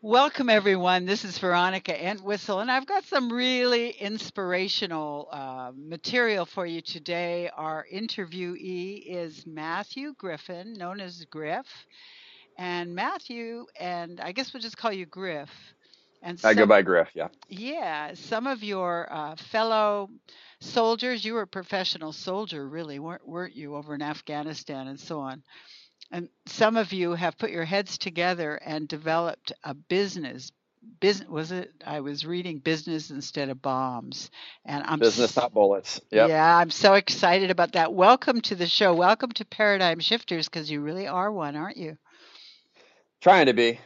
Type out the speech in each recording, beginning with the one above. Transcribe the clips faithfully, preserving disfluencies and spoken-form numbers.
Welcome, everyone. This is Veronica Entwistle, and I've got some really inspirational uh, material for you today. Our interviewee is Matthew Griffin, known as Griff. And Matthew, and I guess we'll just call you Griff. And I go some, by Griff, yeah. yeah, some of your uh, fellow soldiers, you were a professional soldier, really, weren't, weren't you, over in Afghanistan and so on. And some of you have put your heads together and developed a business. Business was it? I was reading business instead of bombs, and I'm Business, s- not bullets. Yep. yeah, I'm so excited about that. Welcome to the show. Welcome to Paradigm Shifters, because you really are one, aren't you? Trying to be.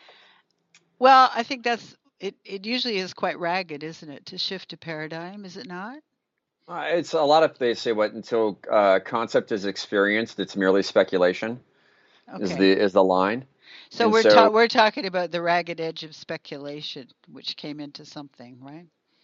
Well, I think that's it. It usually is quite ragged, isn't it, to shift a paradigm? Is it not? Uh, it's a lot of, they say what until uh, concept is experienced, it's merely speculation is the Okay. is the line. So And we're ta- so, we're talking about the ragged edge of speculation, which came into something, right?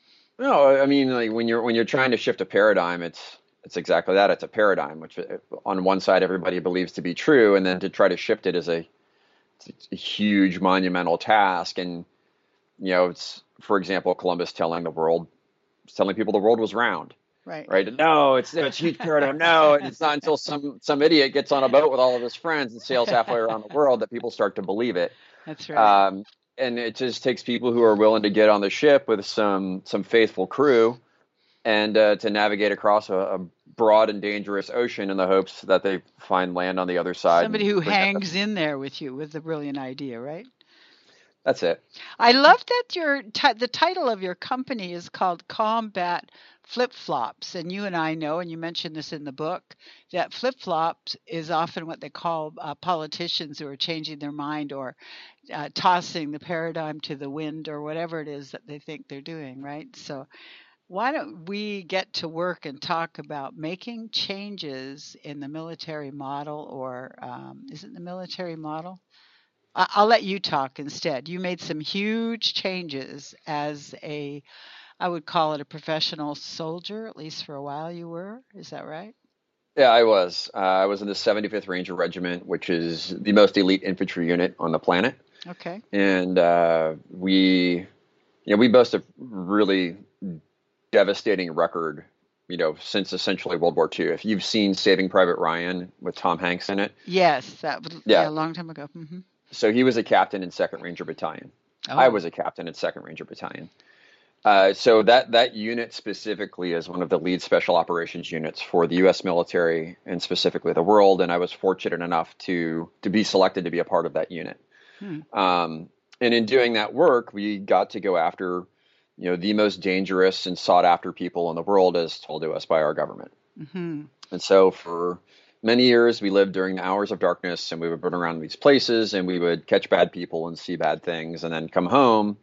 no, I mean, like when you're when you're trying to shift a paradigm, it's it's exactly that. It's a paradigm, which uh, on one side everybody believes to be true, and then to try to shift it is a, it's a huge monumental task. And you know, it's for example, Columbus telling the world, telling people the world was round. Right. Right? No, it's it's a huge paradigm. No, and it's not until some some idiot gets on a boat with all of his friends and sails halfway around the world that people start to believe it. That's right. Um, and it just takes people who are willing to get on the ship with some some faithful crew and uh, to navigate across a, a broad and dangerous ocean in the hopes that they find land on the other side Somebody and who bring that. hangs in there with you with a brilliant idea, right? That's it. I love that your ti the title of your company is called Combat Flip Flops, and you and I know, and you mentioned this in the book, that flip flops is often what they call uh, politicians who are changing their mind or uh, tossing the paradigm to the wind or whatever it is that they think they're doing, right? So why don't we get to work and talk about making changes in the military model, or um, is it the military model? I- I'll let you talk instead. You made some huge changes as a, I would call it a professional soldier, at least for a while you were. Is that right? Yeah, I was. Uh, I was in the seventy-fifth Ranger Regiment, which is the most elite infantry unit on the planet, Okay. and uh, we, you know, we boast a really devastating record, you know, since essentially World War Two. If you've seen Saving Private Ryan with Tom Hanks in it, Yes, that was, yeah, yeah. a long time ago. Hmm. So he was a captain in Second Ranger Battalion. I Oh. was a captain in Second Ranger Battalion. Uh, so that that unit specifically is one of the lead special operations units for the U S military and specifically the world. And I was fortunate enough to to be selected to be a part of that unit. Hmm. Um, and in doing that work, we got to go after, you know, the most dangerous and sought after people in the world, as told to us by our government. Hmm. And so for many years, we lived during the hours of darkness, and we would run around these places, and we would catch bad people and see bad things, and then come home,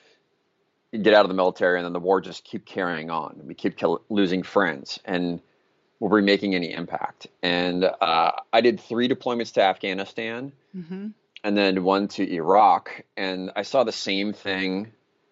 get out of the military, and then the war just keep carrying on. We keep kill- losing friends, and were we making any impact? And uh, I did three deployments to Afghanistan, Hmm. and then one to Iraq, and I saw the same thing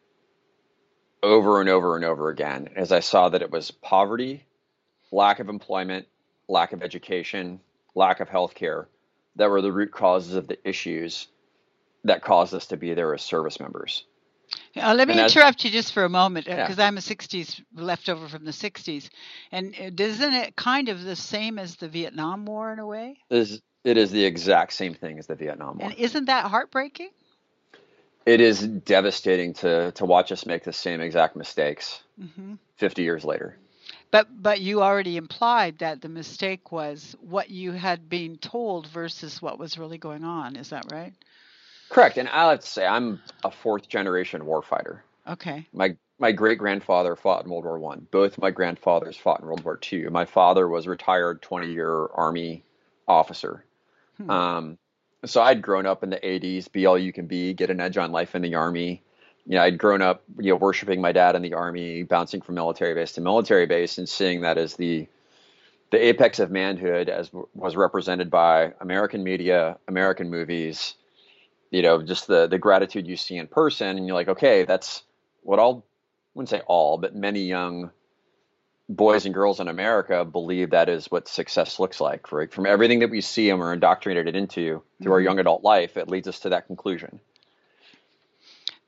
over and over and over again, as I saw that it was poverty, lack of employment, lack of education, lack of health care that were the root causes of the issues that caused us to be there as service members. Uh, let me And as interrupt you just for a moment, yeah, because I'm a sixties leftover from the sixties. And uh, isn't it kind of the same as the Vietnam War in a way? is it is the exact same thing as the Vietnam And War. isn't that heartbreaking? It is devastating to to watch us make the same exact mistakes Hmm. fifty years later. But but you already implied that the mistake was what you had been told versus what was really going on. Is that right? Correct. And I have to say, I'm a fourth generation warfighter. Okay. My my great grandfather fought in World War One. Both my grandfathers fought in World War Two. My father was a retired twenty year Army officer. Hmm. Um, so I'd grown up in the eighties, be all you can be, get an edge on life in the Army. You know, I'd grown up, you know, worshiping my dad in the Army, bouncing from military base to military base, and seeing that as the the apex of manhood, as w- was represented by American media, American movies. You know, just the the gratitude you see in person, and you're like, okay, that's what all, I wouldn't say all, but many young boys and girls in America believe that is what success looks like, right? From everything that we see and we're indoctrinated into through our Hmm. young adult life, it leads us to that conclusion.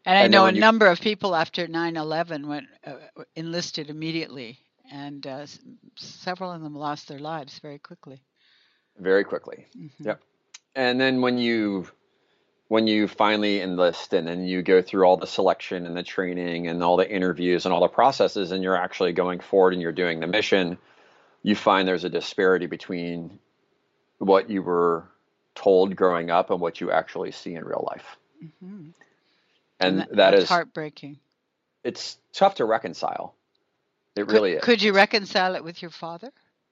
And I And then know a when you number of people after nine eleven went uh, enlisted immediately, and uh, s- several of them lost their lives very quickly. very quickly, Hmm. yep. And then when you when you finally enlist and then you go through all the selection and the training and all the interviews and all the processes and you're actually going forward and you're doing the mission, you find there's a disparity between what you were told growing up and what you actually see in real life. Hmm. And And that, that that's is, heartbreaking. it's tough to reconcile. It Could really is. could you reconcile it with your father?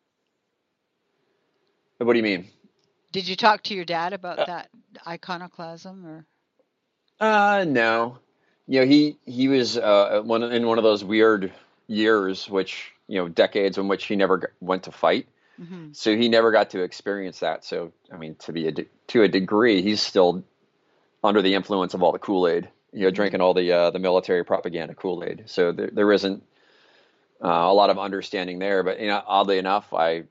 What do you mean? Did you talk to your dad about Uh, that iconoclasm or? uh no. You know, he he was uh one in one of those weird years, which you know, decades in which he never g- went to fight. Hmm. So he never got to experience that. So I mean, to be a de- to a degree, he's still under the influence of all the Kool-Aid. You know, Hmm. drinking all the uh, the military propaganda Kool-Aid. So there there isn't uh, a lot of understanding there. But you know, oddly enough, I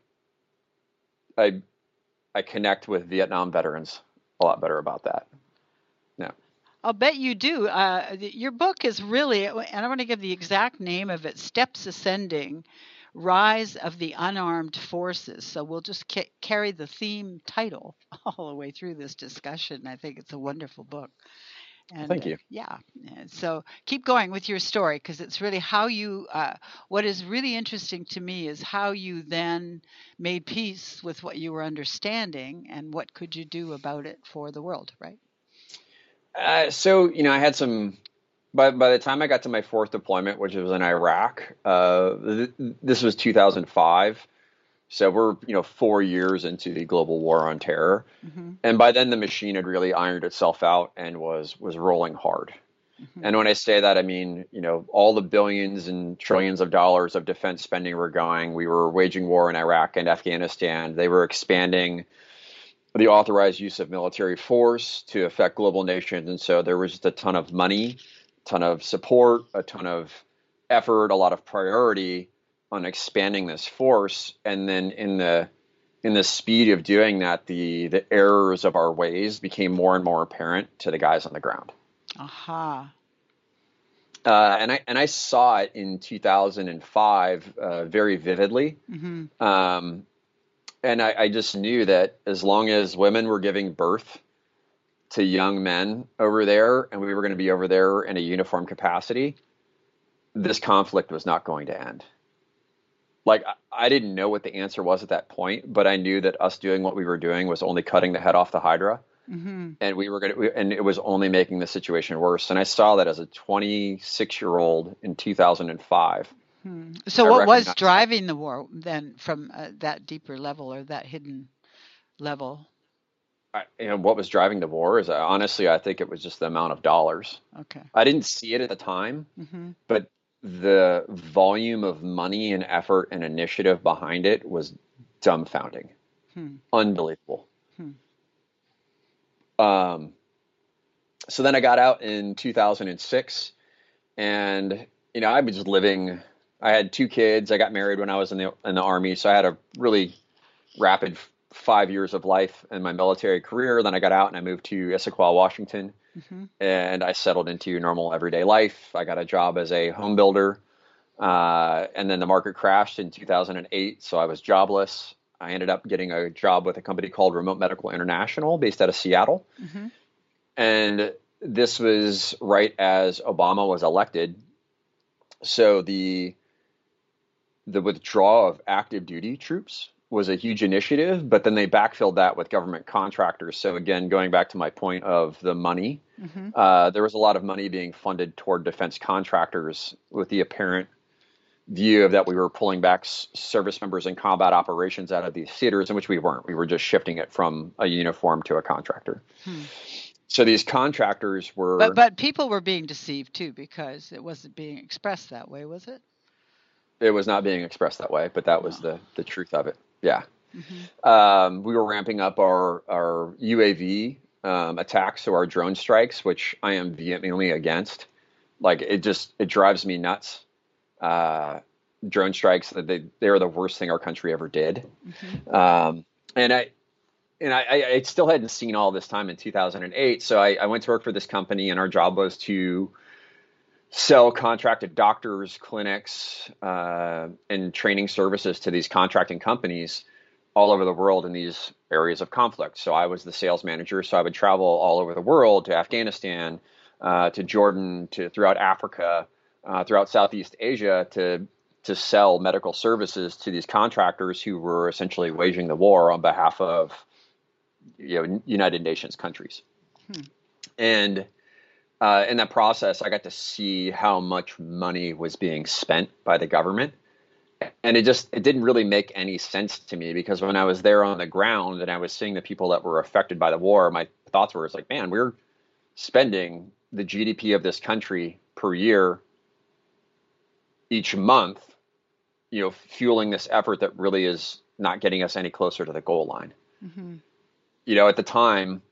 I I connect with Vietnam veterans a lot better about that. Yeah. I'll bet you do. Uh, th- your book is really, and I want to give the exact name of it, Steps Ascending, Rise of the Unarmed Forces. So we'll just ca- carry the theme title all the way through this discussion. I think it's a wonderful book. Well, And thank uh, you. yeah, and so keep going with your story because it's really how you, uh, what is really interesting to me is how you then made peace with what you were understanding and what could you do about it for the world, right? Uh, so you know, I had some. By by the time I got to my fourth deployment, which was in Iraq, uh, th- this was two thousand five. So we're you know four years into the global war on terror, Mm-hmm. and by then the machine had really ironed itself out and was was rolling hard. Mm-hmm. And when I say that, I mean you know all the billions and trillions of dollars of defense spending were going. We were waging war in Iraq and Afghanistan. They were expanding the authorized use of military force to affect global nations. And so there was just a ton of money, a ton of support, a ton of effort, a lot of priority on expanding this force. And then in the in the speed of doing that, the the errors of our ways became more and more apparent to the guys on the ground. Aha. Uh, and I and I saw it in two thousand five uh, very vividly. Mm-hmm. Um, and I, I just knew that as long as women were giving birth to young men over there, and we were going to be over there in a uniform capacity, this conflict was not going to end. Like, I didn't know what the answer was at that point, but I knew that us doing what we were doing was only cutting the head off the Hydra, Mm-hmm. and we were going to, and it was only making the situation worse. And I saw that as a twenty-six year old in two thousand five. Hmm. So, I what was recognized that. driving the war then from uh, that deeper level or that hidden level? I, you know, what was driving the war is, uh, honestly, I think it was just the amount of dollars. Okay. I didn't see it at the time, Mm-hmm. but the volume of money and effort and initiative behind it was dumbfounding, Hmm. unbelievable. Hmm. Um, so then I got out in two thousand six, and you know I was living. I had two kids. I got married when I was in the in the army, so I had a really rapid f- five years of life in my military career. Then I got out and I moved to Issaquah, Washington, Mm-hmm. and I settled into normal everyday life. I got a job as a home builder. Uh, and then the market crashed in two thousand eight, so I was jobless. I ended up getting a job with a company called Remote Medical International based out of Seattle. Mm-hmm. And this was right as Obama was elected. So the the withdrawal of active duty troops was a huge initiative, but then they backfilled that with government contractors. So again, going back to my point of the money, Mm-hmm. uh, there was a lot of money being funded toward defense contractors with the apparent view of that we were pulling back s- service members in combat operations out of these theaters, in which we weren't. We were just shifting it from a uniform to a contractor. Hmm. So these contractors But were, but people were being deceived too because it wasn't being expressed that way, was it? it was not being expressed that way, but that was Oh. the the truth of it. Yeah. Mm-hmm. Um, we were ramping up our our U A V um, attacks, so our drone strikes, which I am vehemently against. Like, it just it drives me nuts. Uh, Drone strikes, they they are the worst thing our country ever did. Mm-hmm. Um, and I and I, I still hadn't seen all this time in two thousand eight. So I, I went to work for this company, and our job was to sell contracted doctors, clinics, uh, and training services to these contracting companies all over the world in these areas of conflict. So I was the sales manager. So I would travel all over the world to Afghanistan, uh, to Jordan, to throughout Africa, uh, throughout Southeast Asia to to sell medical services to these contractors who were essentially waging the war on behalf of, you know, United Nations countries. Hmm. And uh, in that process, I got to see how much money was being spent by the government. And it just, it didn't really make any sense to me, because when I was there on the ground and I was seeing the people that were affected by the war, my thoughts were, it's like, man, we're spending the G D P of this country per year each month, you know, fueling this effort that really is not getting us any closer to the goal line. Mm-hmm. You know, at the time,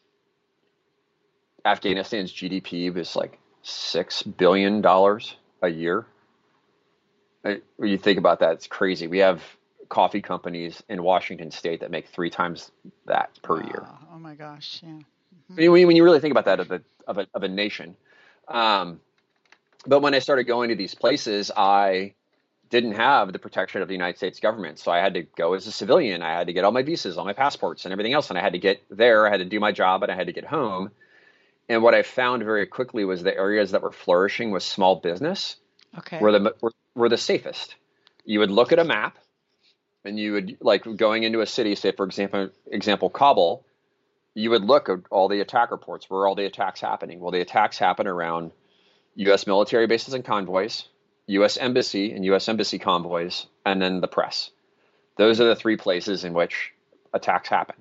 Afghanistan's G D P was like six billion dollars a year. When you think about that, it's crazy. We have coffee companies in Washington state that make three times that per wow. year. Oh my gosh. Yeah. Mm-hmm. I mean, when you really think about that of a, of a, of a nation. Um, but when I started going to these places, I didn't have the protection of the United States government. So I had to go as a civilian. I had to get all my visas, all my passports and everything else. And I had to get there. I had to do my job, and I had to get home. And what I found very quickly was the areas that were flourishing with small business okay. were the were, were the safest. You would look at a map, and you would, like, going into a city, say for example, example Kabul, you would look at all the attack reports. Where are all the attacks happening? Well, the attacks happen around U S military bases and convoys, U S embassy and U S embassy convoys, and then the press. Those are the three places in which attacks happen.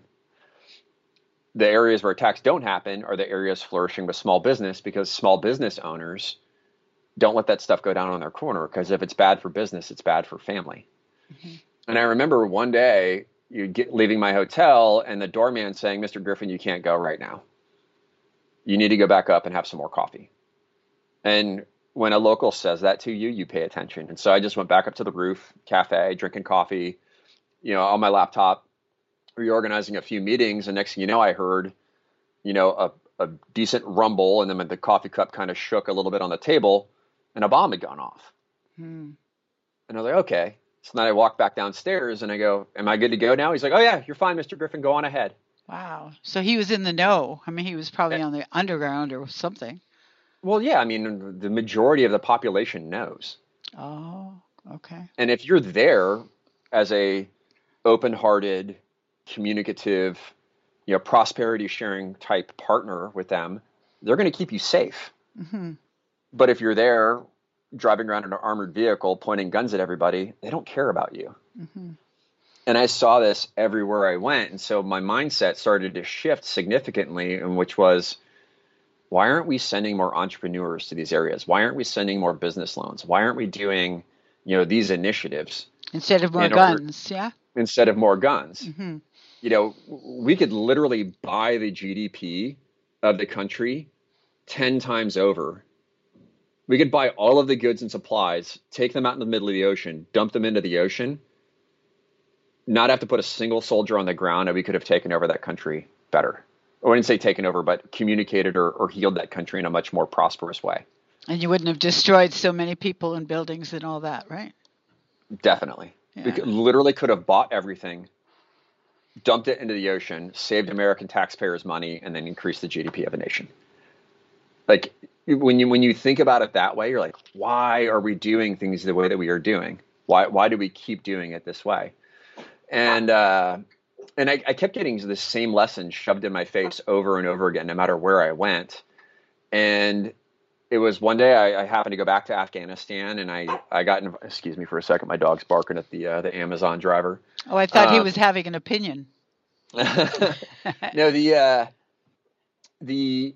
The areas where attacks don't happen are the areas flourishing with small business, because small business owners don't let that stuff go down on their corner, because if it's bad for business, it's bad for family. Mm-hmm. And I remember one day you get leaving my hotel and the doorman saying, "Mister Griffin, you can't go right now. You need to go back up and have some more coffee." And when a local says that to you, you pay attention. And so I just went back up to the roof cafe, drinking coffee, you know, on my laptop, reorganizing a few meetings. And next thing you know, I heard, you know, a, a decent rumble. And then the coffee cup kind of shook a little bit on the table, and a bomb had gone off. Hmm. And I was like, okay. So then I walked back downstairs and I go, "Am I good to go now?" He's like, "Oh yeah, you're fine, Mister Griffin. Go on ahead." Wow. So he was in the know. I mean, he was probably on the underground or something. Well, yeah. I mean, the majority of the population knows. Oh, okay. And if you're there as a open-hearted, communicative, you know, prosperity sharing type partner with them, they're going to keep you safe. Mm-hmm. But if you're there driving around in an armored vehicle, pointing guns at everybody, they don't care about you. Mm-hmm. And I saw this everywhere I went. And so my mindset started to shift significantly, in which was, why aren't we sending more entrepreneurs to these areas? Why aren't we sending more business loans? Why aren't we doing, you know, these initiatives? Instead of more guns, yeah? Instead of more guns. Mm-hmm. You know, we could literally buy the G D P of the country ten times over. We could buy all of the goods and supplies, take them out in the middle of the ocean, dump them into the ocean, not have to put a single soldier on the ground, and we could have taken over that country better. I wouldn't say taken over, but communicated or, or healed that country in a much more prosperous way. And you wouldn't have destroyed so many people and buildings and all that, right? Definitely. Yeah. We could, literally could have bought everything, dumped it into the ocean, saved American taxpayers money, and then increased the G D P of a nation. Like, when you when you think about it that way, you're like, why are we doing things the way that we are doing? Why why do we keep doing it this way? And uh, and I, I kept getting this same lesson shoved in my face over and over again, no matter where I went. And it was one day I, I happened to go back to Afghanistan, and I, I got in, excuse me for a second, my dog's barking at the uh, the Amazon driver. Oh, I thought um, he was having an opinion. No, the uh, the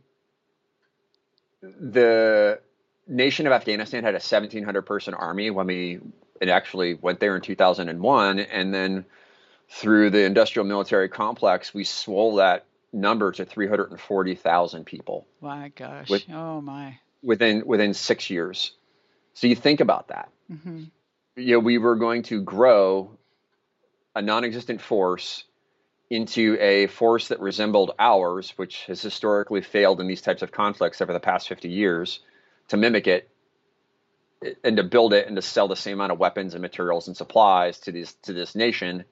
the nation of Afghanistan had a seventeen hundred person army when we it actually went there in two thousand one, and then through the industrial military complex, we swole that number to three hundred forty thousand people. My gosh! With, oh my! Within within six years. So you think about that. Mm-hmm. You know, we were going to grow a non-existent force into a force that resembled ours, which has historically failed in these types of conflicts over the past fifty years, to mimic it and to build it and to sell the same amount of weapons and materials and supplies to these to this nation.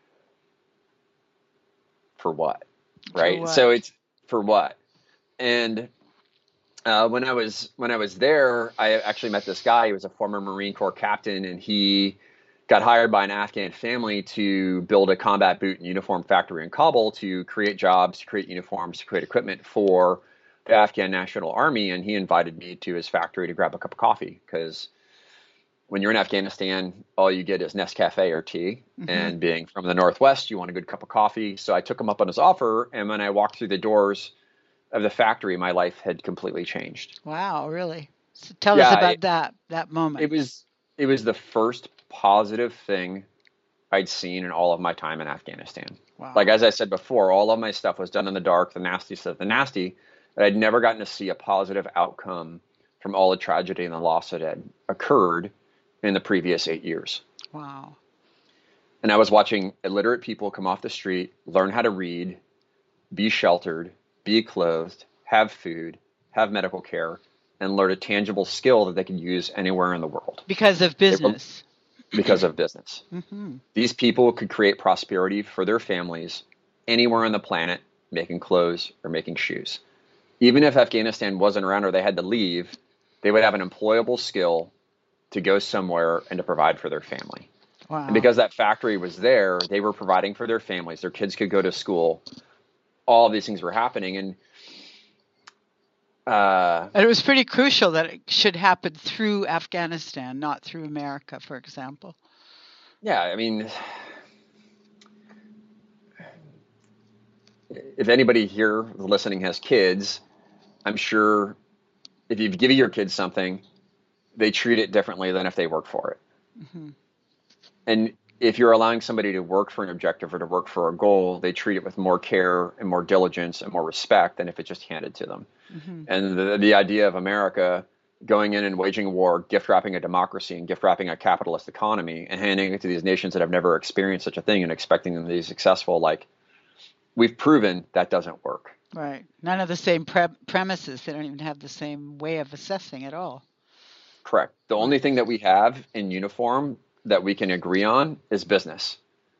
For what? Right. For what? So it's for what? And uh, when I was when I was there, I actually met this guy. He was a former Marine Corps captain, and he got hired by an Afghan family to build a combat boot and uniform factory in Kabul to create jobs, to create uniforms, to create equipment for the Afghan National Army. And he invited me to his factory to grab a cup of coffee, because when you're in Afghanistan, all you get is Nescafe or tea. Mm-hmm. And being from the Northwest, you want a good cup of coffee. So I took him up on his offer. And when I walked through the doors of the factory, my life had completely changed. Wow, really? So tell yeah, us about it, that, that moment. It was, it was the first positive thing I'd seen in all of my time in Afghanistan. Wow. Like, as I said before, all of my stuff was done in the dark, the nasty stuff, the nasty, but I'd never gotten to see a positive outcome from all the tragedy and the loss that had occurred in the previous eight years. Wow. And I was watching illiterate people come off the street, learn how to read, be sheltered, be clothed, have food, have medical care, and learn a tangible skill that they could use anywhere in the world. Because of business. Because of business. Mm-hmm. These people could create prosperity for their families anywhere on the planet, making clothes or making shoes. Even if Afghanistan wasn't around or they had to leave, they would have an employable skill to go somewhere and to provide for their family. Wow. And because that factory was there, they were providing for their families. Their kids could go to school. All of these things were happening. And uh, and it was pretty crucial that it should happen through Afghanistan, not through America, for example. Yeah, I mean, if anybody here listening has kids, I'm sure if you've given your kids something, they treat it differently than if they work for it. Mm-hmm. And if you're allowing somebody to work for an objective or to work for a goal, they treat it with more care and more diligence and more respect than if it's just handed to them. Mm-hmm. And the, the idea of America going in and waging war, gift wrapping a democracy and gift wrapping a capitalist economy and handing it to these nations that have never experienced such a thing and expecting them to be successful, like, we've proven that doesn't work. Right. None of the same pre- premises. They don't even have the same way of assessing at all. Correct. The right. only thing that we have in uniform that we can agree on is business.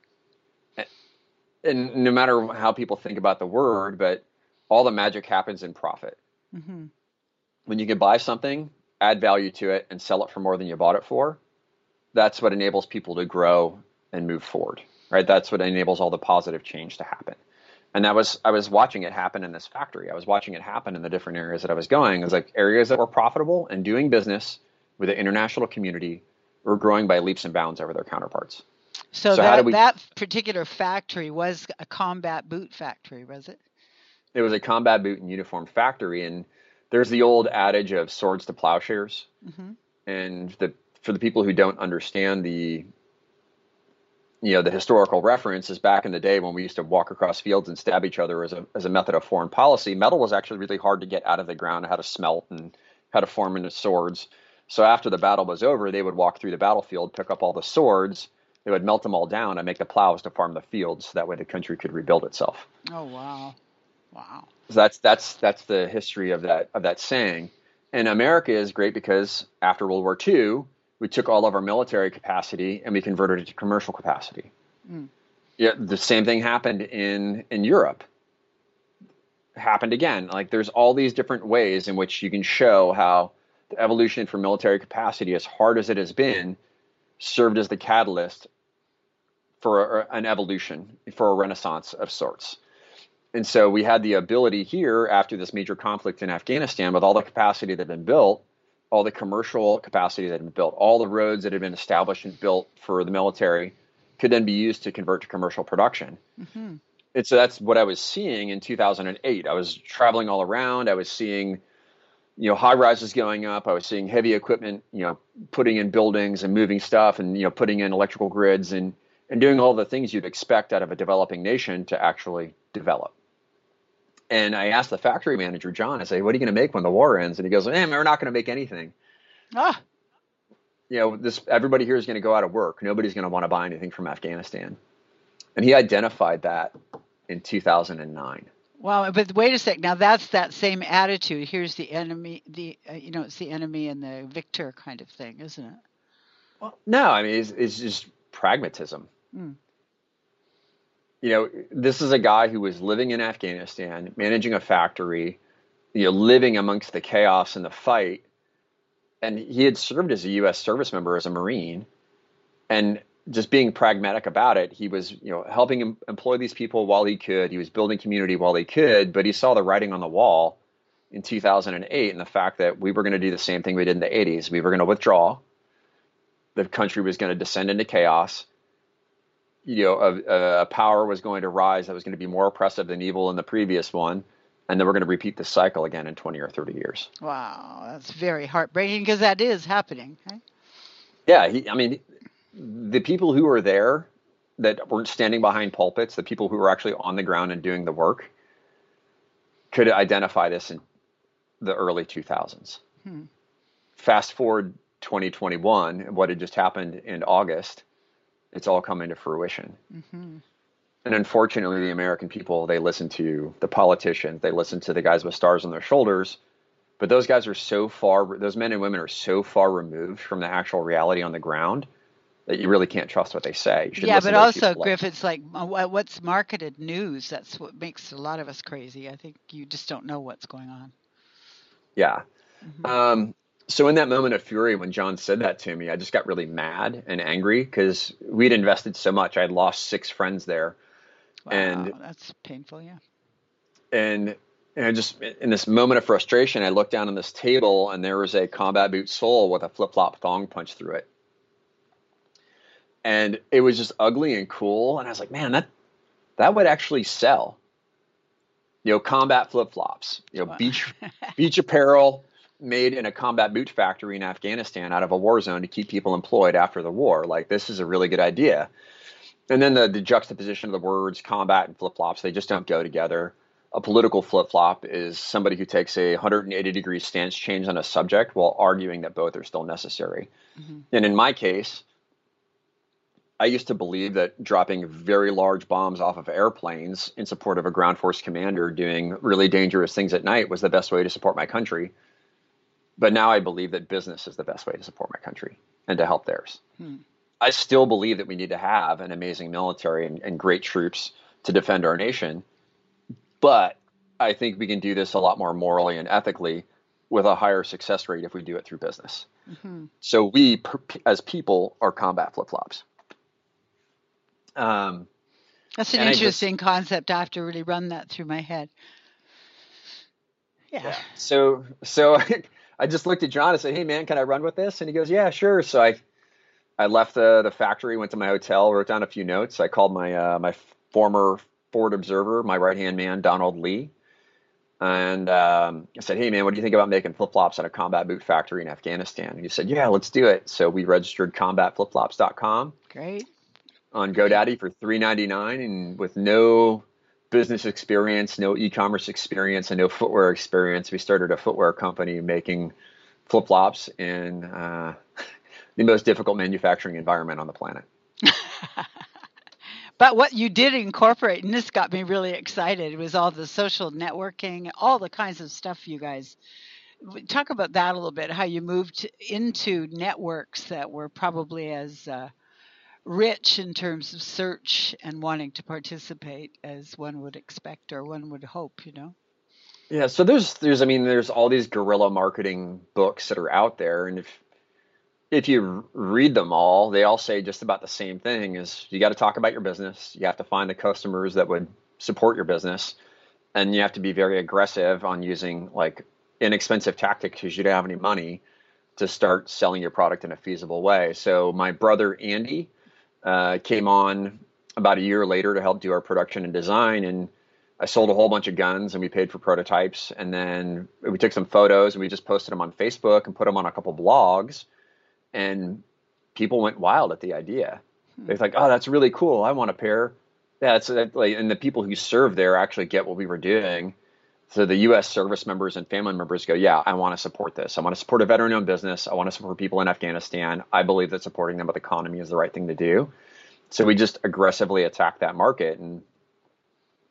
And no matter how people think about the word, but all the magic happens in profit. Mm-hmm. When you can buy something, add value to it, and sell it for more than you bought it for, that's what enables people to grow and move forward, right? That's what enables all the positive change to happen. And I was I was watching it happen in this factory. I was watching it happen in the different areas that I was going. It was like areas that were profitable and doing business with the international community were growing by leaps and bounds over their counterparts. So, so that, we, that particular factory was a combat boot factory, was it? It was a combat boot and uniform factory. And there's the old adage of swords to plowshares. Mm-hmm. And the, for the people who don't understand the, you know, the historical reference is back in the day when we used to walk across fields and stab each other as a, as a method of foreign policy. Metal was actually really hard to get out of the ground, how to smelt and how to form into swords. So after the battle was over, they would walk through the battlefield, pick up all the swords, they would melt them all down and make the plows to farm the fields. So that way the country could rebuild itself. Oh, wow. Wow. So that's that's that's the history of that of that saying. And America is great because after World War Two, we took all of our military capacity and we converted it to commercial capacity. Mm. Yeah, the same thing happened in in Europe. Happened again. Like, there's all these different ways in which you can show how the evolution for military capacity, as hard as it has been, served as the catalyst for a, an evolution, for a renaissance of sorts. And so we had the ability here after this major conflict in Afghanistan, with all the capacity that had been built, all the commercial capacity that had been built, all the roads that had been established and built for the military could then be used to convert to commercial production. Mm-hmm. And so that's what I was seeing in two thousand eight. I was traveling all around. I was seeing, you know, high rises going up. I was seeing heavy equipment, you know, putting in buildings and moving stuff and, you know, putting in electrical grids and, and doing all the things you'd expect out of a developing nation to actually develop. And I asked the factory manager, John, I say, what are you going to make when the war ends? And he goes, man, we're not going to make anything. Ah, you know, this, everybody here is going to go out of work. Nobody's going to want to buy anything from Afghanistan. And he identified that in two thousand nine. Wow, but wait a sec. Now that's that same attitude. Here's the enemy, the uh, you know, it's the enemy and the victor kind of thing, isn't it? Well, no, I mean, it's, it's just pragmatism. Mm. You know, this is a guy who was living in Afghanistan, managing a factory, you know, living amongst the chaos and the fight. And he had served as a U S service member as a Marine, and just being pragmatic about it. He was, you know, helping em- employ these people while he could. He was building community while he could, but he saw the writing on the wall in two thousand eight, and the fact that we were going to do the same thing we did in the eighties. We were going to withdraw. The country was going to descend into chaos. You know, a, a power was going to rise that was going to be more oppressive than evil in the previous one. And then we're going to repeat this cycle again in twenty or thirty years. Wow, that's very heartbreaking because that is happening. Right? Yeah, he, I mean, the people who were there that weren't standing behind pulpits, the people who were actually on the ground and doing the work, could identify this in the early two thousands. Hmm. Fast forward twenty twenty-one, what had just happened in August, it's all coming to fruition. Mm-hmm. And unfortunately, the American people, they listen to the politicians, they listen to the guys with stars on their shoulders, but those guys are so far, those men and women are so far removed from the actual reality on the ground that you really can't trust what they say. You should Yeah, listen but to those also, people. Griff, it's like uh, wha- what's marketed news. That's what makes a lot of us crazy. I think you just don't know what's going on. Yeah. Mm-hmm. Um, so in that moment of fury, when John said that to me, I just got really mad and angry because we'd invested so much. I had lost six friends there. Wow, And that's painful, yeah. and and just in this moment of frustration, I looked down on this table and there was a combat boot sole with a flip-flop thong punch through it. And it was just ugly and cool. And I was like, man, that that would actually sell. You know, combat flip-flops, you know, Wow. beach beach apparel made in a combat boot factory in Afghanistan out of a war zone to keep people employed after the war. Like, this is a really good idea. And then the, the juxtaposition of the words combat and flip-flops, they just don't go together. A political flip-flop is somebody who takes a one hundred eighty degree stance change on a subject while arguing that both are still necessary. Mm-hmm. And in my case, I used to believe that dropping very large bombs off of airplanes in support of a ground force commander doing really dangerous things at night was the best way to support my country. But now I believe that business is the best way to support my country and to help theirs. Hmm. I still believe that we need to have an amazing military and, and great troops to defend our nation. But I think we can do this a lot more morally and ethically with a higher success rate if we do it through business. Mm-hmm. So we, as people, are combat flip-flops. Um, That's an and I just- interesting concept. I have to really run that through my head. Yeah. Yeah. So, so I just looked at John and said, "Hey, man, can I run with this?" And he goes, "Yeah, sure." So I, I left the the factory, went to my hotel, wrote down a few notes. I called my uh, my former Ford observer, my right hand man, Donald Lee, and um, I said, "Hey, man, what do you think about making flip flops at a combat boot factory in Afghanistan?" And he said, "Yeah, let's do it." So we registered combat flip flops dot com Great. on GoDaddy for three ninety-nine, and with no business experience, no e-commerce experience, and no footwear experience, we started a footwear company making flip-flops in uh, the most difficult manufacturing environment on the planet. But what you did incorporate, and this got me really excited, it was all the social networking, all the kinds of stuff you guys talk about that a little bit, how you moved into networks that were probably as uh, rich in terms of search and wanting to participate as one would expect or one would hope, you know? Yeah, so there's there's I mean there's all these guerrilla marketing books that are out there, and if if you read them all, they all say just about the same thing: is you got to talk about your business, you have to find the customers that would support your business, and you have to be very aggressive on using like inexpensive tactics because you don't have any money to start selling your product in a feasible way. So my brother Andy uh, came on about a year later to help do our production and design, and I sold a whole bunch of guns and we paid for prototypes, and then we took some photos and we just posted them on Facebook and put them on a couple blogs, and people went wild at the idea. Hmm. They're like, "Oh, that's really cool. I want a pair." Yeah, it's like, and the people who serve there actually get what we were doing. So the U S service members and family members go, "Yeah, I want to support this. I want to support a veteran-owned business. I want to support people in Afghanistan. I believe that supporting them with economy is the right thing to do." So we just aggressively attacked that market. And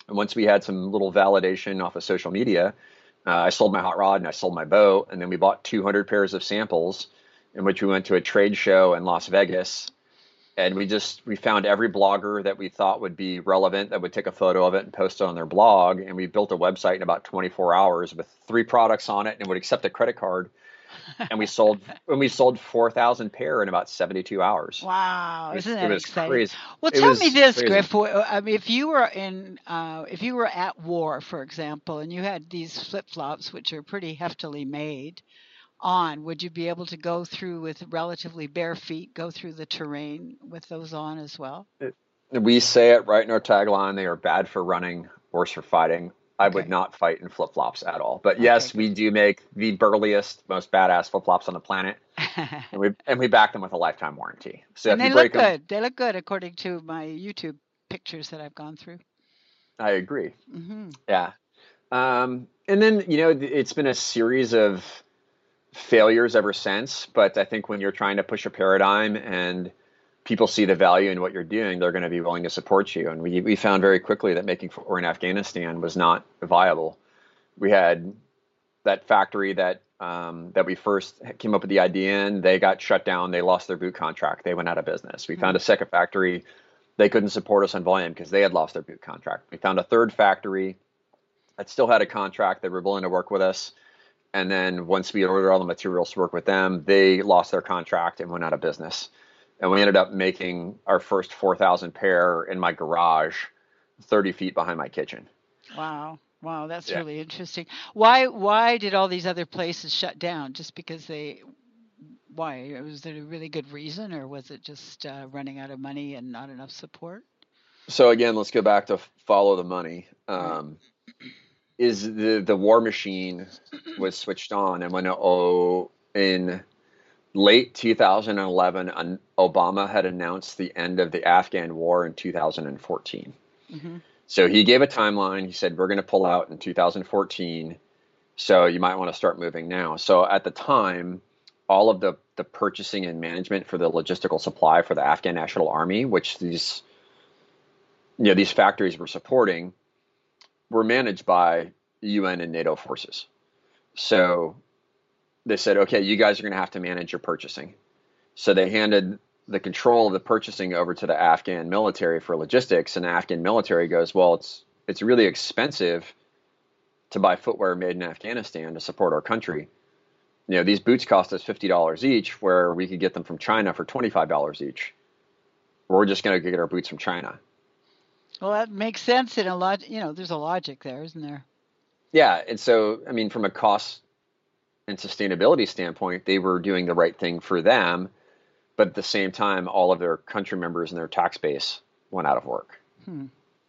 And once we had some little validation off of social media, uh, I sold my hot rod and I sold my boat. And then we bought two hundred pairs of samples, in which we went to a trade show in Las Vegas. And we just, we found every blogger that we thought would be relevant that would take a photo of it and post it on their blog. And we built a website in about twenty-four hours with three products on it and would accept a credit card. And we sold, when we sold four thousand pair in about seventy-two hours. Wow, It was, isn't it that was exciting? crazy. Well, It tell me was this, crazy. Griff. w- I mean, if you were in, uh, if you were at war, for example, and you had these flip-flops, which are pretty heftily made, on, would you be able to go through with relatively bare feet, go through the terrain with those on as well? We say it right in our tagline. They are bad for running, worse for fighting. I would Okay. not fight in flip flops at all. But Okay, yes, good. we do make the burliest, most badass flip flops on the planet, and we and we back them with a lifetime warranty. So And if you they look break them, good. They look good according to my YouTube pictures that I've gone through. I agree. Hmm. Yeah. Um, and then you know it's been a series of failures ever since. But I think when you're trying to push a paradigm and people see the value in what you're doing, they're going to be willing to support you. And we we found very quickly that making footwear in Afghanistan was not viable. We had that factory that um, that we first came up with the idea in, they got shut down. They lost their boot contract. They went out of business. We found a second factory. They couldn't support us on volume because they had lost their boot contract. We found a third factory that still had a contract. They were willing to work with us. And then once we ordered all the materials to work with them, they lost their contract and went out of business. And we ended up making our first four thousand pair in my garage, thirty feet behind my kitchen. Wow. Wow, that's Yeah. really interesting. Why why did all these other places shut down? Just because they why? Was there a really good reason or was it just uh, running out of money and not enough support? So again, let's go back to follow the money. Right. Um, is the the war machine was switched on, and when oh in late two thousand eleven, an- Obama had announced the end of the Afghan war in two thousand fourteen. Hmm. So he gave a timeline. He said we're going to pull out in two thousand fourteen. So you might want to start moving now. So at the time, all of the the purchasing and management for the logistical supply for the Afghan National Army, which these you know these factories were supporting, were managed by U N and NATO forces. So they said, okay, you guys are going to have to manage your purchasing. So they handed the control of the purchasing over to the Afghan military for logistics, and the Afghan military goes, well, it's it's really expensive to buy footwear made in Afghanistan to support our country. You know, these boots cost us fifty dollars each, where we could get them from China for twenty-five dollars each. We're just going to get our boots from China. Well, that makes sense in a lot. You know, there's a logic there, isn't there? Yeah, and so I mean, from a cost and sustainability standpoint, they were doing the right thing for them, but at the same time, all of their country members and their tax base went out of work. Hmm.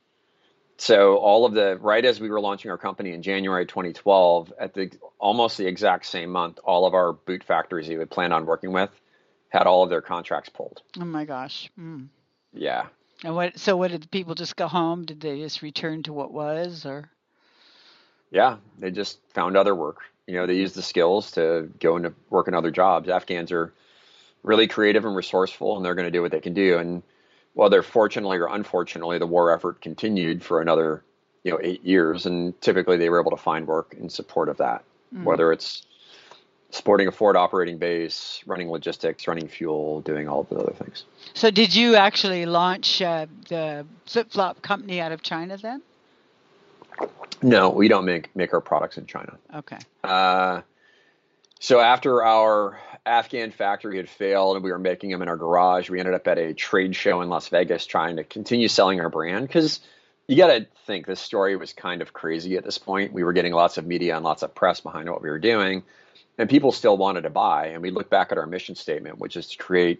So all of the right as we were launching our company in January twenty twelve, at the almost the exact same month, all of our boot factories we would plan on working with had all of their contracts pulled. Oh my gosh. Mm. Yeah. And what? So, what did people just go home? Did they just return to what was, or? Yeah, they just found other work. You know, they used the skills to go into work in other jobs. Afghans are really creative and resourceful, and they're going to do what they can do. And whether fortunately or unfortunately, the war effort continued for another, you know, eight years, and typically they were able to find work in support of that, Mm. whether it's supporting a forward operating base, running logistics, running fuel, doing all of the other things. So, did you actually launch uh, the flip flop company out of China then? No, we don't make make our products in China. Okay. Uh, so after our Afghan factory had failed and we were making them in our garage, we ended up at a trade show in Las Vegas trying to continue selling our brand, because you got to think this story was kind of crazy at this point. We were getting lots of media and lots of press behind what we were doing, and people still wanted to buy. And we look back at our mission statement, which is to create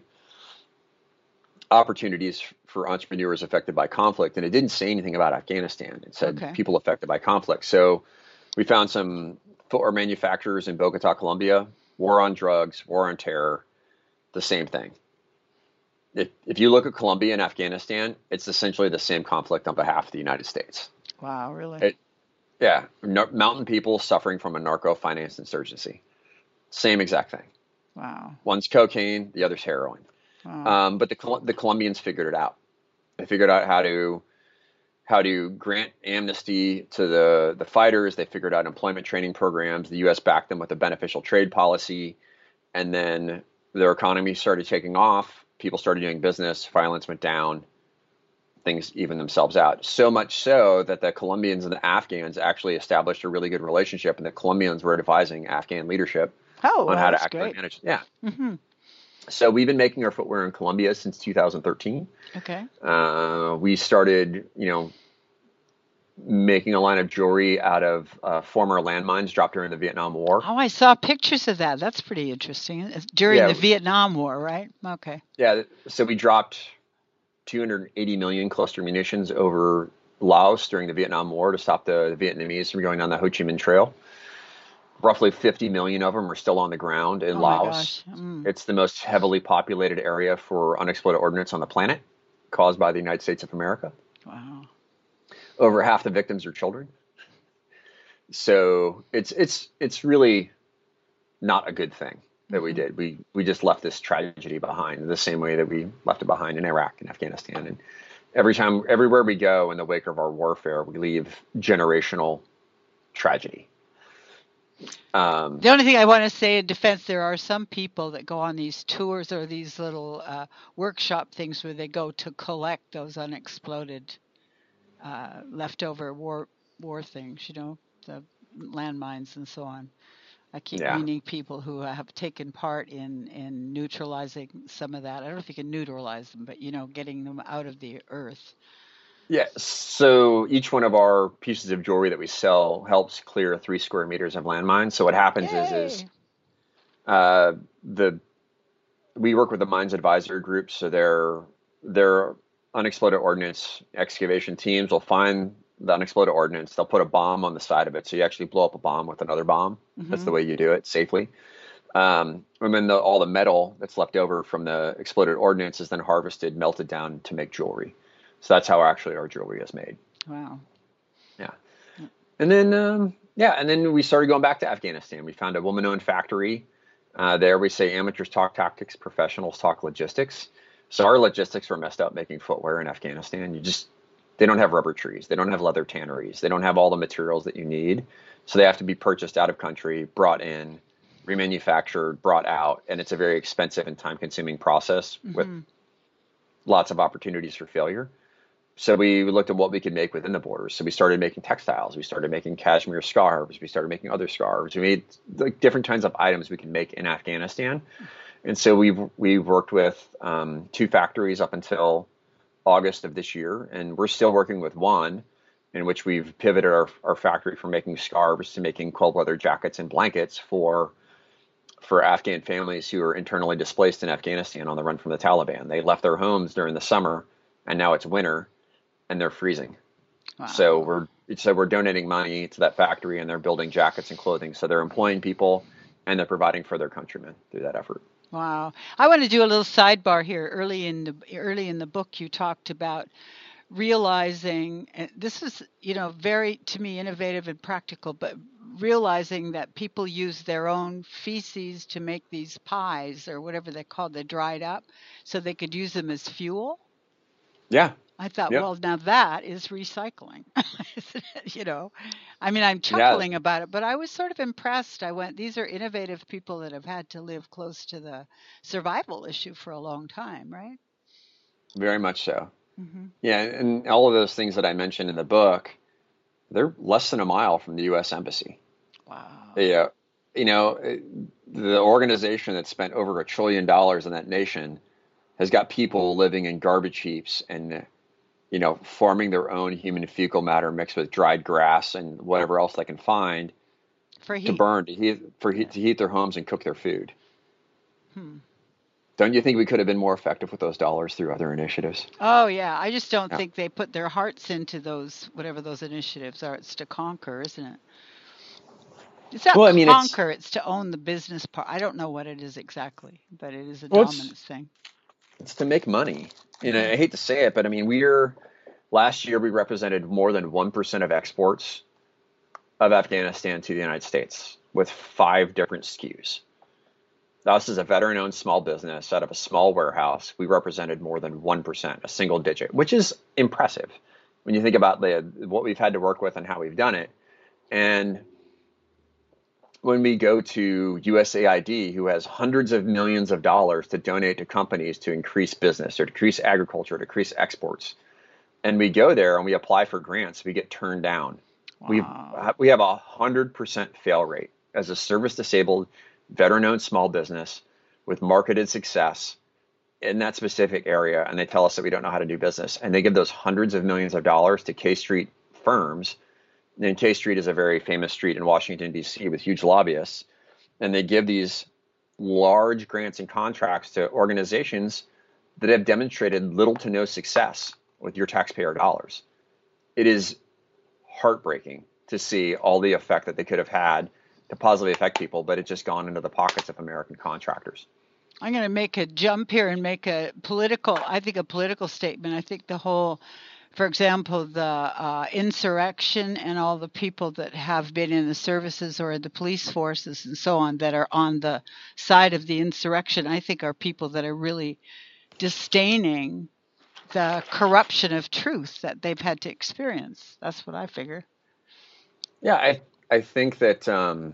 opportunities for entrepreneurs affected by conflict. And it didn't say anything about Afghanistan. It said Okay. people affected by conflict. So we found some footwear manufacturers in Bogota, Colombia, war on drugs, war on terror, the same thing. If, if you look at Colombia and Afghanistan, it's essentially the same conflict on behalf of the United States. Wow, really? It, yeah, no, mountain people suffering from a narco-financed insurgency. Same exact thing. Wow. One's cocaine, the other's heroin. Wow. Um, but the the Colombians figured it out. They figured out how to how to grant amnesty to the, the fighters. They figured out employment training programs. The U S backed them with a beneficial trade policy. And then their economy started taking off. People started doing business. Violence went down. Things evened themselves out. So much so that the Colombians and the Afghans actually established a really good relationship. And the Colombians were advising Afghan leadership Oh, on well, how to that's actually great. manage. Yeah. Hmm. So we've been making our footwear in Colombia since two thousand thirteen. Okay. Uh, we started, you know, making a line of jewelry out of uh, former landmines dropped during the Vietnam War. Oh, I saw pictures of that. That's pretty interesting. It's during Yeah, the Vietnam War, right? Okay. yeah. So we dropped two hundred eighty million cluster munitions over Laos during the Vietnam War to stop the, the Vietnamese from going on the Ho Chi Minh Trail. Roughly fifty million of them are still on the ground in Oh my Laos. gosh. Mm. It's the most heavily populated area for unexploded ordnance on the planet, caused by the United States of America. Wow. Over half the victims are children. So it's it's it's really not a good thing that we Mhm. did. We we just left this tragedy behind, the same way that we left it behind in Iraq and Afghanistan. And every time, everywhere we go in the wake of our warfare, we leave generational tragedy. Um, The only thing I want to say in defense, there are some people that go on these tours or these little uh, workshop things where they go to collect those unexploded, uh, leftover war war things, you know, the landmines and so on. I keep yeah, meeting people who have taken part in, in neutralizing some of that. I don't know if you can neutralize them, but, you know, getting them out of the earth. yeah. So each one of our pieces of jewelry that we sell helps clear three square meters of landmines. So what happens is is Yay! uh, the we work with the mines advisory group, so their their unexploded ordnance excavation teams will find the unexploded ordnance. They'll put a bomb on the side of it, so you actually blow up a bomb with another bomb. That's Hmm. the way you do it safely. Um, and then the, all the metal that's left over from the exploded ordnance is then harvested, melted down to make jewelry. So that's how actually our jewelry is made. Wow. Yeah. And then, um, yeah, and then we started going back to Afghanistan. We found a woman-owned factory. Uh, there we say amateurs talk tactics, professionals talk logistics. So our logistics were messed up making footwear in Afghanistan. You just, they don't have rubber trees. They don't have leather tanneries. They don't have all the materials that you need. So they have to be purchased out of country, brought in, remanufactured, brought out. And it's a very expensive and time-consuming process with Hmm. lots of opportunities for failure. So we looked at what we could make within the borders. So we started making textiles. We started making cashmere scarves. We started making other scarves. We made like different kinds of items we can make in Afghanistan. And so we've we've worked with um, two factories up until August of this year, and we're still working with one, in which we've pivoted our, our factory from making scarves to making cold weather jackets and blankets for for Afghan families who are internally displaced in Afghanistan on the run from the Taliban. They left their homes during the summer, and now it's winter and they're freezing. So Wow. we're so we're donating money to that factory, and they're building jackets and clothing. So they're employing people, and they're providing for their countrymen through that effort. Wow. I want to do a little sidebar here. Early in the early in the book, you talked about realizing, and this is, you know, very to me innovative and practical, but realizing that people use their own feces to make these pies or whatever they're called, they dried up, so they could use them as fuel. Yeah. I thought, Yep. well, now that is recycling. Isn't it? You know, I mean, I'm Yeah. chuckling about it, but I was sort of impressed. I went, these are innovative people that have had to live close to the survival issue for a long time, right? Very much so. Hmm. Yeah, and all of those things that I mentioned in the book, they're less than a mile from the U S Embassy. Wow. Yeah. You know, the organization that spent over a trillion dollars in that nation has got people living in garbage heaps and, you know, farming their own human fecal matter mixed with dried grass and whatever else they can find For to heat. burn to heat for heat, Yeah. to heat their homes and cook their food. Hmm. Don't you think we could have been more effective with those dollars through other initiatives? Oh, yeah. I just don't Yeah. think they put their hearts into those, whatever those initiatives are. It's to conquer, isn't it? It's not Well, I mean, it's conquer, it's to own the business part. I don't know what it is exactly, but it is a well, it's dominance thing. it's to make money. You know, Hmm. I hate to say it, but I mean, we're last year we represented more than one percent of exports of Afghanistan to the United States with five different S K Us. Us as a veteran-owned small business out of a small warehouse, we represented more than one percent, a single digit, which is impressive. when you think about the what we've had to work with and how we've done it. And when we go to U S A I D, who has hundreds of millions of dollars to donate to companies to increase business or decrease agriculture, decrease exports, and we go there and we apply for grants, we get turned down. We Wow. we have a hundred percent fail rate as a service disabled, veteran-owned small business with marketed success in that specific area, and they tell us that we don't know how to do business, and they give those hundreds of millions of dollars to K Street firms. And K Street is a very famous street in Washington, D C with huge lobbyists, and they give these large grants and contracts to organizations that have demonstrated little to no success with your taxpayer dollars. It is heartbreaking to see all the effect that they could have had to positively affect people, but it's just gone into the pockets of American contractors. I'm going to make a jump here and make a political, I think a political statement. I think the whole, for example, the uh, insurrection and all the people that have been in the services or in the police forces and so on that are on the side of the insurrection, I think are people that are really disdaining the corruption of truth that they've had to experience. That's what I figure. Yeah, I I think that um,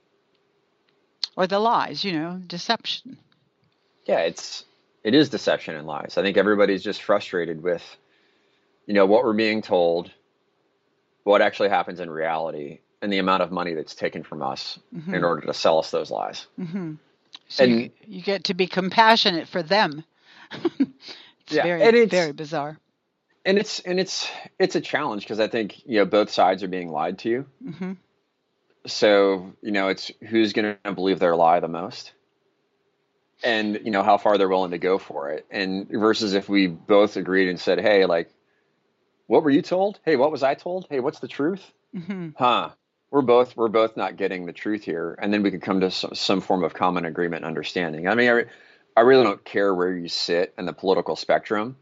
Or the lies, you know, deception. yeah, it's it is deception and lies. I think everybody's just frustrated with, you know, what we're being told, what actually happens in reality, and the amount of money that's taken from us Mm-hmm. in order to sell us those lies. Mm-hmm. So And you, you get to be compassionate for them. It's yeah, very, and it's very bizarre. and it's and it's it's a challenge because I think, you know, both sides are being lied to. Mm-hmm. So, you know, it's who's going to believe their lie the most, and, you know, how far they're willing to go for it. And versus if we both agreed and said, hey, like, what were you told? Hey, what was I told? Hey, what's the truth? Mm-hmm. Huh. We're both we're both not getting the truth here, and then we could come to some, some form of common agreement and understanding. I mean, I, I really don't care where you sit in the political spectrum,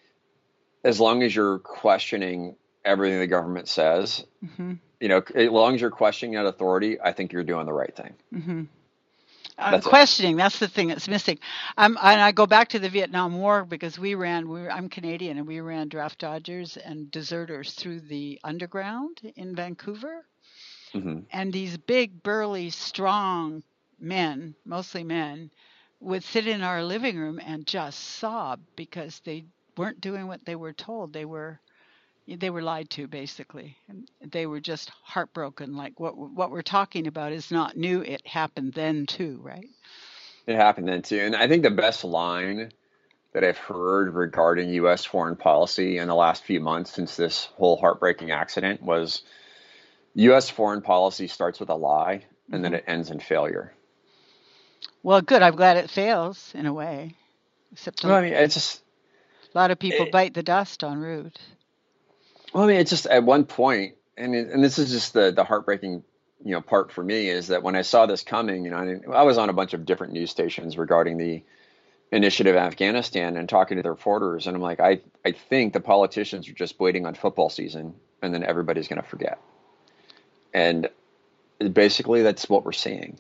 as long as you're questioning everything the government says. Mm-hmm. You know, as long as you're questioning that authority, I think you're doing the right thing. Mm-hmm. Uh, That's it. questioning, that's the thing that's missing. Um, and I go back to the Vietnam War because we ran, we were, I'm Canadian, and we ran draft dodgers and deserters through the underground in Vancouver. hmm And these big, burly, strong men, mostly men, would sit in our living room and just sob because they weren't doing what they were told. They were they were lied to, basically. And they were just heartbroken. Like what what we're talking about is not new. It happened then too, right? It happened then too, and I think the best line that I've heard regarding U S foreign policy in the last few months since this whole heartbreaking accident was U S foreign policy starts with a lie and then Hmm. it ends in failure. Well, good. I'm glad it fails in a way. Except Well, a I mean, it's just, lot of people it, bite the dust en route. well, I mean, it's just at one point, and it, and this is just the the heartbreaking, you know, part for me is that when I saw this coming, you know, I, I was on a bunch of different news stations regarding the initiative in Afghanistan and talking to the reporters, and I'm like, I I think the politicians are just waiting on football season, and then everybody's going to forget, and basically that's what we're seeing.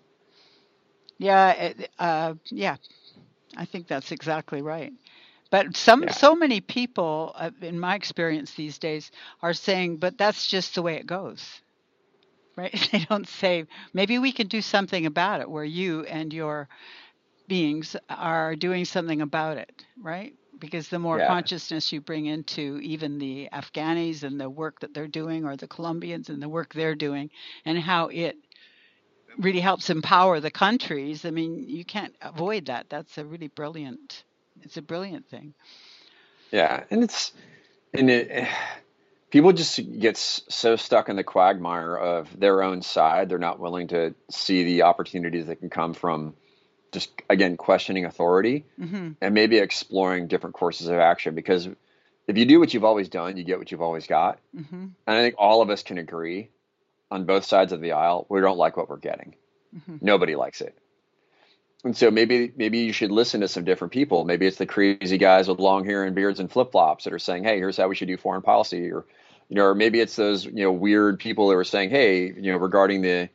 Yeah, it, uh, yeah, I think that's exactly right. But some, Yeah, so many people, uh, in my experience these days, are saying, "But that's just the way it goes," right? They don't say, "Maybe we can do something about it," where you and your beings are doing something about it, right? Because the more yeah, consciousness you bring into even the Afghanis and the work that they're doing, or the Colombians and the work they're doing, and how it really helps empower the countries. I mean, you can't avoid that. That's a really brilliant. It's a brilliant thing. yeah, and it's and it. People just get so stuck in the quagmire of their own side, they're not willing to see the opportunities that can come from just, again, questioning authority Hmm. and maybe exploring different courses of action. Because if you do what you've always done, you get what you've always got. Hmm. And I think all of us can agree on both sides of the aisle, we don't like what we're getting. Hmm. Nobody likes it. And so maybe maybe you should listen to some different people. Maybe it's the crazy guys with long hair and beards and flip flops that are saying, "Hey, here's how we should do foreign policy," or you know, or maybe it's those you know weird people that were saying, "Hey, you know, regarding the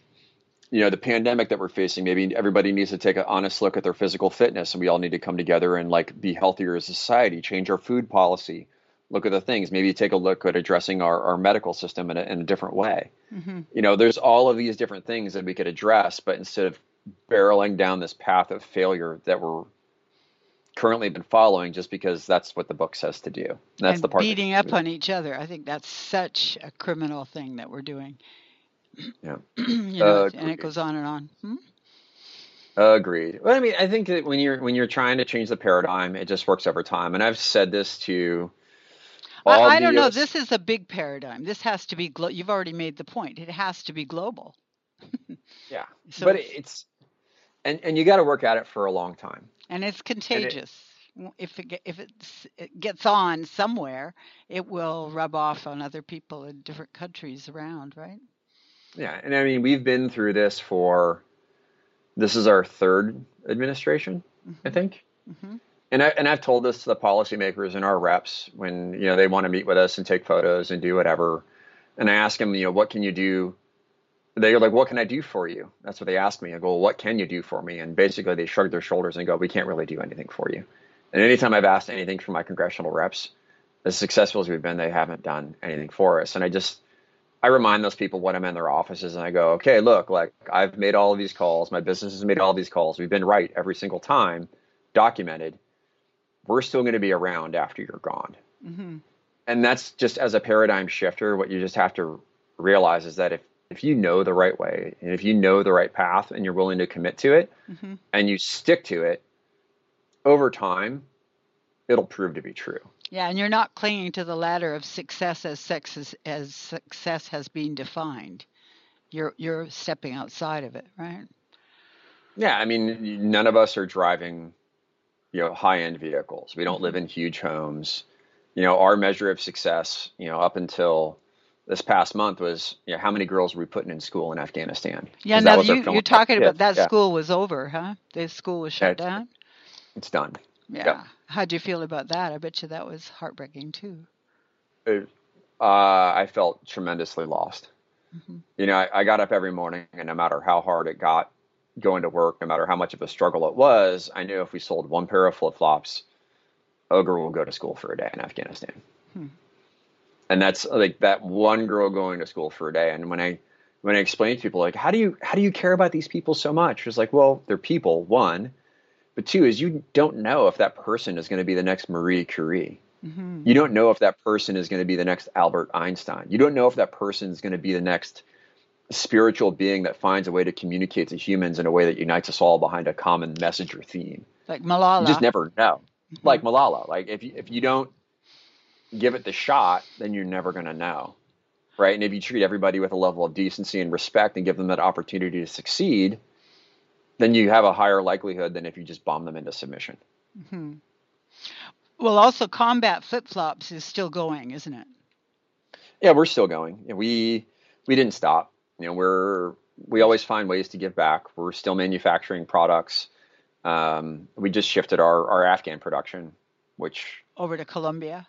you know the pandemic that we're facing, maybe everybody needs to take an honest look at their physical fitness, and we all need to come together and like be healthier as a society, change our food policy, look at the things. Maybe take a look at addressing our, our medical system in a, in a different way. Mm-hmm. You know, there's all of these different things that we could address, but instead of barreling down this path of failure that we're currently been following just because that's what the book says to do. And that's the And part that beating gets up me. on each other. I think that's such a criminal thing that we're doing. Yeah. you know, Uh, and it goes on and on. Hmm? Agreed. Well, I mean, I think that when you're when you're trying to change the paradigm, it just works over time. And I've said this to all I, I don't the know. uh, This is a big paradigm. This has to be, glo- you've already made the point. It has to be global. yeah, So but it's, it's and and you got to work at it for a long time. and it's And it contagious. If it, if it's, it gets on somewhere, it will rub off on other people in different countries around, right? yeah, and I mean, we've been through this for this is our third administration, I Mm-hmm. think. Mm-hmm. And I and I've told this to the policymakers and our reps when you know they want to meet with us and take photos and do whatever. And I ask them, you know, what can you do? They're like, what can I do for you? That's what they ask me. I go, well, what can you do for me? And basically, they shrug their shoulders and go, we can't really do anything for you. And anytime I've asked anything from my congressional reps, as successful as we've been, they haven't done anything for us. And I just I remind those people when I'm in their offices, and I go, okay, look, like I've made all of these calls. My business has made all of these calls. We've been right every single time, documented. We're still going to be around after you're gone. Mm-hmm. And that's just as a paradigm shifter, what you just have to realize is that if, if you know the right way and if you know the right path and you're willing to commit to it Mm-hmm. and you stick to it over time, it'll prove to be true. Yeah, and you're not clinging to the ladder of success as sex as, as success has been defined. You're you're stepping outside of it, right? Yeah, I mean, none of us are driving, you know, high-end vehicles. We don't Mm-hmm. live in huge homes. You know, our measure of success, you know, up until this past month was, you know, how many girls were we putting in school in Afghanistan? Yeah, Because that now was our you you're philanthropic talking about gift. that Yeah, school was over, huh? The school was yeah, shut it's, down. it's done. Yep. Yeah. How'd you feel about that? I bet you that was heartbreaking too. It, uh, I felt tremendously lost. Mm-hmm. You know, I, I got up every morning, and no matter how hard it got going to work, no matter how much of a struggle it was, I knew if we sold one pair of flip-flops, Ogre will go to school for a day in Afghanistan. Hmm. And that's like that one girl going to school for a day. And when I when I explain to people like, how do you how do you care about these people so much? It's like, well, they're people, one, but two is you don't know if that person is going to be the next Marie Curie. Mm-hmm. You don't know if that person is going to be the next Albert Einstein. You don't know if that person is going to be the next spiritual being that finds a way to communicate to humans in a way that unites us all behind a common message or theme. Like You just Malala. never know. Mm-hmm. Like Malala, like if you, if you don't give it the shot, then you're never going to know. Right. And if you treat everybody with a level of decency and respect and give them that opportunity to succeed, then you have a higher likelihood than if you just bomb them into submission. Mm-hmm. Well, also combat flip-flops is still going, isn't it? Yeah, we're still going. We we didn't stop. You know, we're we always find ways to give back. We're still manufacturing products. Um, we just shifted our, our Afghan production, which Over to Colombia.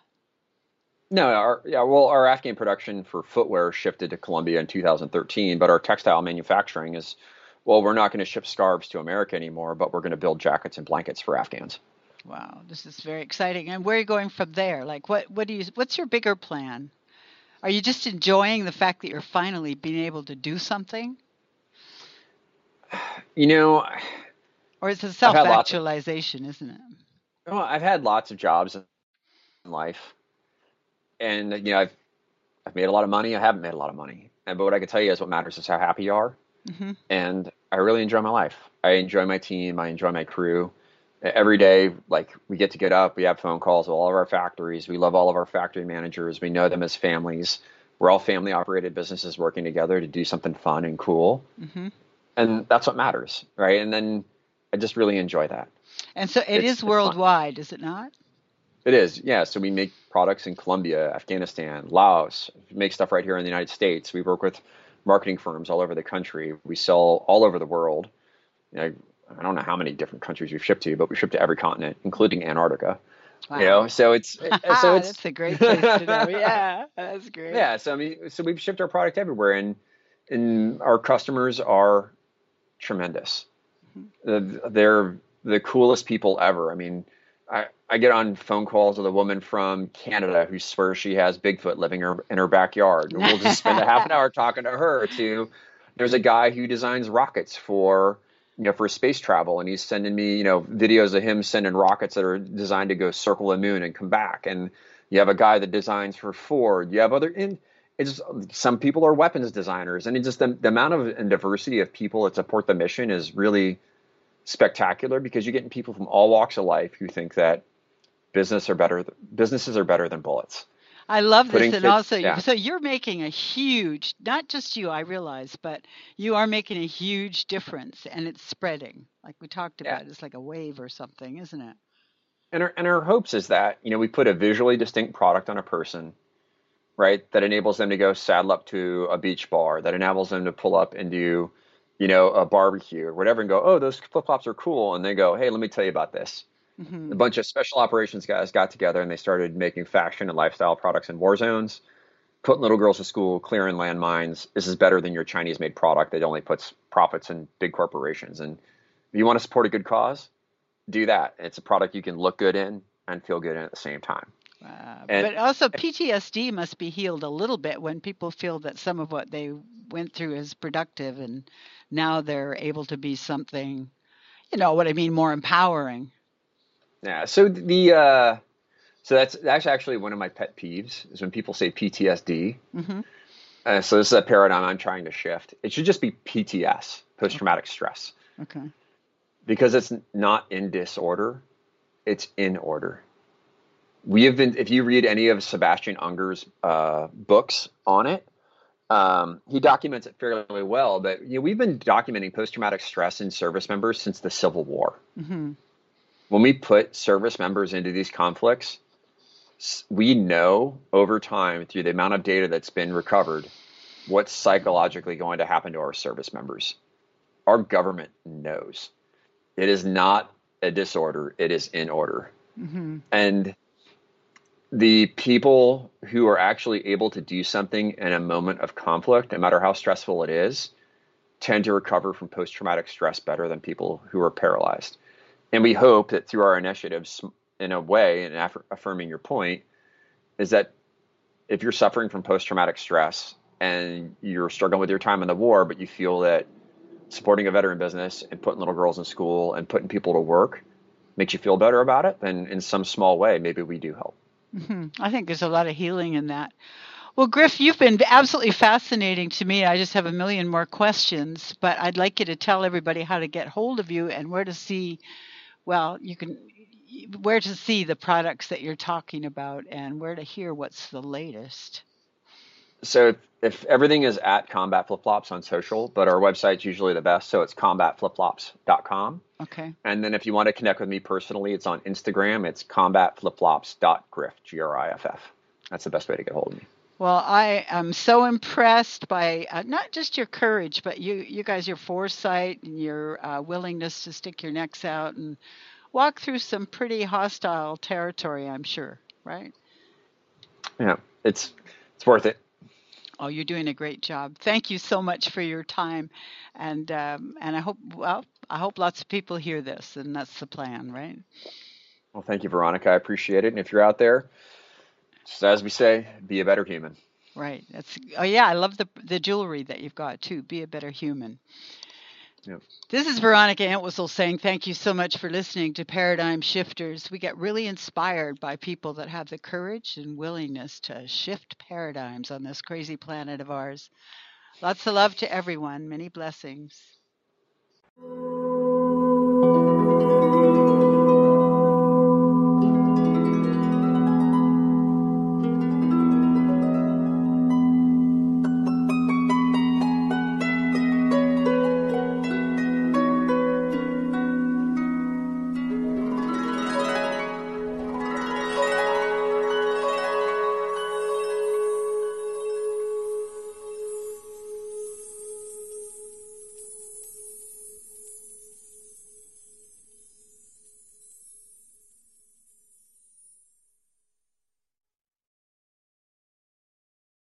no, our yeah, well, our Afghan production for footwear shifted to Colombia in two thousand thirteen, but our textile manufacturing is, well, we're not going to ship scarves to America anymore, but we're going to build jackets and blankets for Afghans. Wow, this is very exciting. And where are you going from there? Like, what what do you? What's your bigger plan? Are you just enjoying the fact that you're finally being able to do something, You know, or it's a I've had lots of self-actualization, isn't it? well, I've had lots of jobs in life, and you know, I've I've made a lot of money. I haven't made a lot of money, and but what I can tell you is what matters is how happy you are. Mm-hmm. And I really enjoy my life. I enjoy my team. I enjoy my crew. Every day, like we get to get up, we have phone calls with all of our factories. We love all of our factory managers. We know them as families. We're all family operated businesses working together to do something fun and cool. Mm-hmm. And that's what matters, right? And then I just really enjoy that. And so it It's is it's fun. worldwide, is it not? It is, yeah. So we make products in Colombia, Afghanistan, Laos. We make stuff right here in the United States. We work with marketing firms all over the country. We sell all over the world. You know, I don't know how many different countries we've shipped to, but we ship to every continent, including Antarctica. Wow. You know, so it's so it's That's a great place to know. Yeah, that's great. yeah. So I mean, so we've shipped our product everywhere, and and our customers are tremendous. Mm-hmm. Uh, They're the coolest people ever. I mean, I I get on phone calls with a woman from Canada who swears she has Bigfoot living her, in her backyard. We'll just spend a half an hour talking to her. To there's a guy who designs rockets for you know for space travel, and he's sending me you know videos of him sending rockets that are designed to go circle the moon and come back. And you have a guy that designs for Ford. You have other and it's some people are weapons designers, and it's just the, the amount of and diversity of people that support the mission is really spectacular because you're getting people from all walks of life who think that business are better. Businesses are better than bullets. I love this, Putting and kids, also, yeah, so you're making a huge, not just you, I realize, but you are making a huge difference, and it's spreading. Like we talked yeah. about, it's like a wave or something, isn't it? And our and our hopes is that you know we put a visually distinct product on a person, right? That enables them to go saddle up to a beach bar. That enables them to pull up and do, you know, a barbecue or whatever, and go, oh, those flip flops are cool. And they go, hey, let me tell you about this. A Hmm. bunch of special operations guys got together and they started making faction and lifestyle products in war zones, putting little girls to school, clearing landmines. This is better than your Chinese made product that only puts profits in big corporations. And if you want to support a good cause, do that. It's a product you can look good in and feel good in at the same time. Uh, And but also, P T S D must be healed a little bit when people feel that some of what they went through is productive, and now they're able to be something, you know what I mean, more empowering. yeah, so the uh, so that's that's actually one of my pet peeves is when people say P T S D. Hmm. Uh, so this is a paradigm I'm trying to shift. It should just be P T S, post Okay. traumatic stress, Okay. because it's not in disorder, it's in order. We have been, if you read any of Sebastian Unger's uh, books on it, um, he documents it fairly well. But you know, we've been documenting post traumatic stress in service members since the Civil War. Hmm. When we put service members into these conflicts, we know over time through the amount of data that's been recovered what's psychologically going to happen to our service members. Our government knows it is not a disorder, it is in order. Hmm. And the people who are actually able to do something in a moment of conflict, no matter how stressful it is, tend to recover from post traumatic stress better than people who are paralyzed. And we hope that through our initiatives, in a way, and aff- affirming your point, is that if you're suffering from post traumatic stress and you're struggling with your time in the war, but you feel that supporting a veteran business and putting little girls in school and putting people to work makes you feel better about it, then in some small way, maybe we do help. Hmm. I think there's a lot of healing in that. Well, Griff, you've been absolutely fascinating to me. I just have a million more questions, but I'd like you to tell everybody how to get hold of you and where to see, well, you can, where to see the products that you're talking about and where to hear what's the latest. So if, if everything is at Combat Flip Flops on social, but our website's usually the best, so it's combat flip flops dot com. Okay. And then if you want to connect with me personally, it's on Instagram. It's combat flip flops dot griff, G R I F F. That's the best way to get hold of me. Well, I am so impressed by uh, not just your courage, but you, you guys, your foresight and your uh, willingness to stick your necks out and walk through some pretty hostile territory, I'm sure, right? Yeah, it's it's worth it. Oh, you're doing a great job. Thank you so much for your time, and um, and I hope well, I hope lots of people hear this, and that's the plan, right? Well, thank you, Veronica. I appreciate it. And if you're out there, just as we say, be a better human. Right. That's oh yeah, I love the the jewelry that you've got too. Be a better human. Yeah. This is Veronica Entwistle saying thank you so much for listening to Paradigm Shifters. We get really inspired by people that have the courage and willingness to shift paradigms on this crazy planet of ours. Lots of love to everyone. Many blessings.